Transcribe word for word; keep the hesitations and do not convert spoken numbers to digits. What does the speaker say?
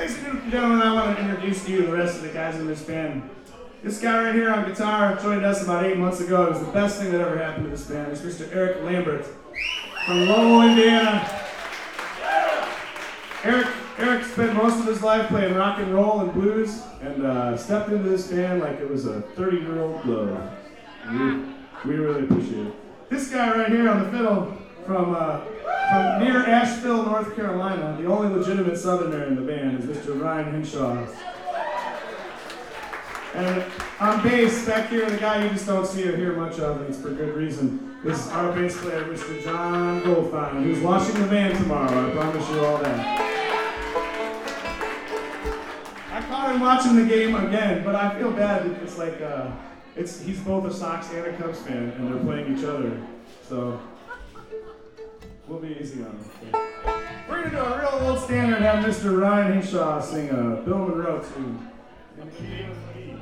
Ladies and gentlemen, I want to introduce to you the rest of the guys in this band. This guy right here on guitar joined us about eight months ago. It was the best thing that ever happened to this band. It's Mister Eric Lambert from Lowell, Indiana. Eric, Eric spent most of his life playing rock and roll and blues, and uh, stepped into this band like it was a thirty-year-old love. We, we really appreciate it. This guy right here on the fiddle from uh, from near Asheville, North Carolina, the only legitimate Southerner in the band is Mister Ryan Henshaw. And on bass, back here, the guy you just don't see or hear much of, and it's for good reason, is our bass player, Mister John Goldfein, who's watching the band tomorrow, I promise you all that. I caught him watching the game again, but I feel bad because it's like, uh, it's he's both a Sox and a Cubs fan, and they're playing each other, so we'll be easy on him. We're gonna do a real old standard and have Mister Ryan Henshaw sing a Bill Monroe tune.